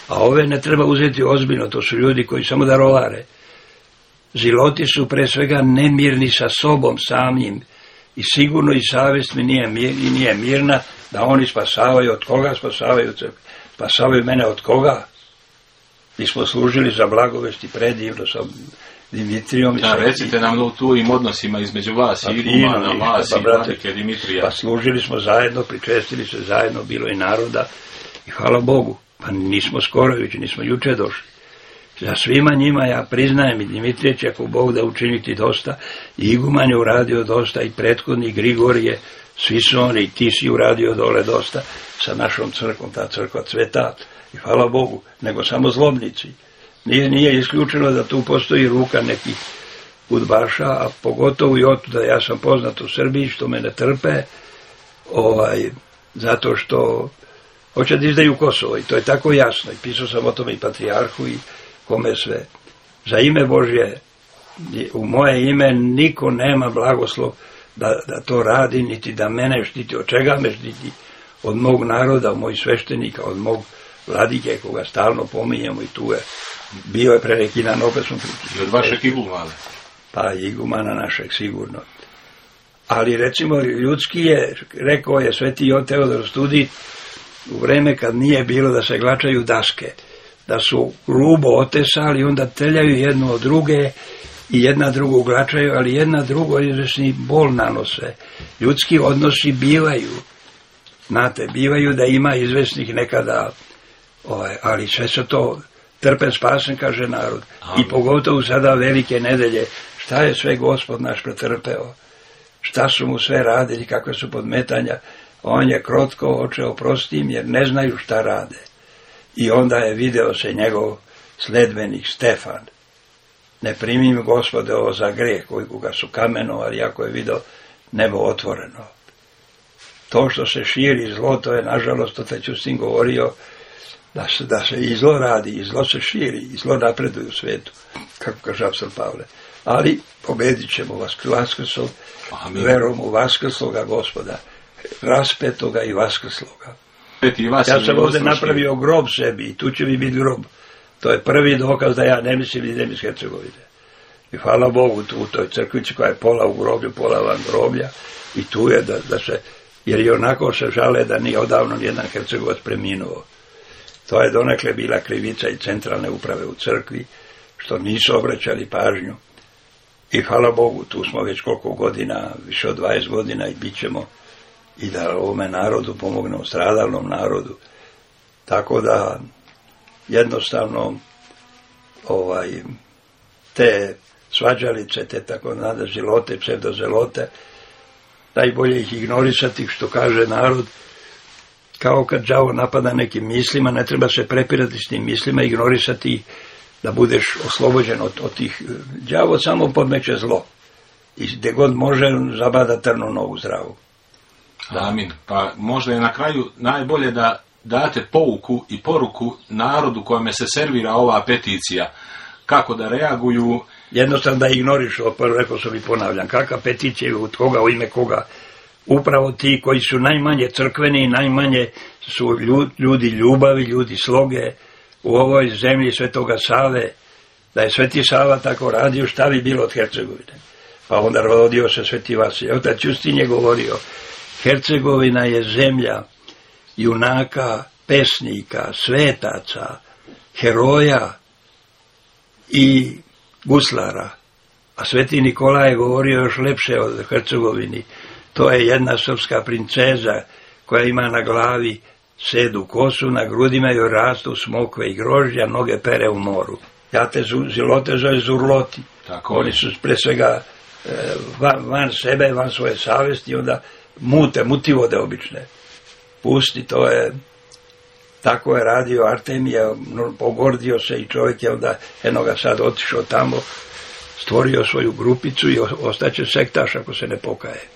A ove ne treba uzeti ozbiljno, to su ljudi koji samo da rovare. Ziloti su pre svega nemirni sa sobom samim i sigurno i savjest mi nije mirna da oni spasavaju. Od koga spasavaju? Spasavaju mene od koga? Mi smo služili za blagovesti predivno sa Dimitrijom. Da, recite nam u tujim odnosima između vas i igumana, vas i vladike Dimitrija. Pa služili smo zajedno, pričestili se zajedno, bilo i naroda i hvala Bogu. Pa nismo skorojući, nismo juče došli. Za svima njima ja priznajem i Dimitrije će ako Bog da učiniti dosta, i iguman je uradio dosta, i prethodni Grigorije, svi su oni, i ti si uradio dole dosta sa našom crkvom, ta crkva cveta, i hvala Bogu, nego samo zlobnici. Nije isključeno da tu postoji ruka nekih udbaša, a pogotovo i otuda, ja sam poznat u Srbiji što me ne trpe, zato što hoće da izdaju Kosovo, i to je tako jasno, i pisao sam o tome i patrijarhu i kome sve. Za ime Božje, u moje ime niko nema blagoslov da to radi, niti da mene štiti. Od čega me štiti? Od mog naroda, od mojih sveštenika, od mog vladike, koga stalno pominjemo, i tu je. Bio je pre neki dan, opet smo pričali. I od vašeg igumana? Pa igumana našeg, sigurno. Ali recimo, ljudski je, rekao je sveti Teodor Studij, u vreme kad nije bilo da se glačaju daske, da su grubo otesali, onda teljaju jedno od druge i jedna drugu glačaju, ali jedna drugo izvesni bol nanose. Ljudski odnosi bivaju, znate, bivaju da ima izvesnih nekada, ali sve se to trpen spasen, kaže narod. I pogotovo sada velike nedelje, šta je sve Gospod naš pretrpeo, šta su mu sve radili, kakve su podmetanja, on je krotko oče oprostim jer ne znaju šta rade. I onda je video se njegov sledbenik Stefan. Ne primim Gospode ovo za greh koji ga su kamenovali, iako je video nebo otvoreno. To što se širi zlo, to je nažalost, to te Ćustin govorio, da se i zlo radi, i zlo se širi, i zlo napreduje u svetu, kako kaže apostol Pavle. Ali pobedit ćemo Vaskrslog, verom u Vaskrsloga Gospoda, raspetoga i Vaskrsloga. Ja sam ovdje napravio grob sebi i tu će mi biti grob. To je prvi dokaz da ja ne mislim idem iz Hercegovine. I hvala Bogu tu u toj crkvici koja je pola u groblju, pola van groblja, i tu je da se, jer i onako se žale da nije odavno nijedan Hercegovac preminuo. To je donekle bila krivica i centralne uprave u crkvi, što nisu obraćali pažnju. I hvala Bogu, tu smo već koliko godina, više od 20 godina, i bit ćemo, i da ovome narodu pomognemo, stradalnom narodu. Tako da jednostavno te svađalice, te tako nada zilote, psevdozelote, najbolje ih ignorisati, što kaže narod, kao kad đavo napada nekim mislima, ne treba se prepirati s tim mislima, ignorisati ih, da budeš oslobođen od tih. Đavo samo podmeće zlo i gde god može zabada trnu nogu zdravu. Amin. Pa možda je na kraju najbolje da date pouku i poruku narodu kojome se servira ova peticija, kako da reaguju. Jednostavno da ignoriš, rekao sam i ponavljam, kakva peticija, od koga, u ime koga. Upravo ti koji su najmanje crkveni, najmanje su ljudi ljubavi, ljudi sloge u ovoj zemlji Svetoga Save. Da je Sveti Sava tako radio, šta bi bilo od Hercegovine? Pa onda rodio se Sveti Vasilij. Otac Ćustin je govorio, Hercegovina je zemlja junaka, pesnika, svetaca, heroja i guslara. A Sveti Nikolaj je govorio još lepše od Hercegovini. To je jedna srpska princeza koja ima na glavi sedu kosu, na grudima joj rastu smokve i grožđa, noge pere u moru. Ja te zilote zove zurloti. Tako oni su pre svega van sebe, van svoje savesti, onda mutivode obične. Pusti, to je, tako je radio Artemija, pogordio se i čovjek je onda, eno sad otišao tamo, stvorio svoju grupicu i ostaće sektaš ako se ne pokaje.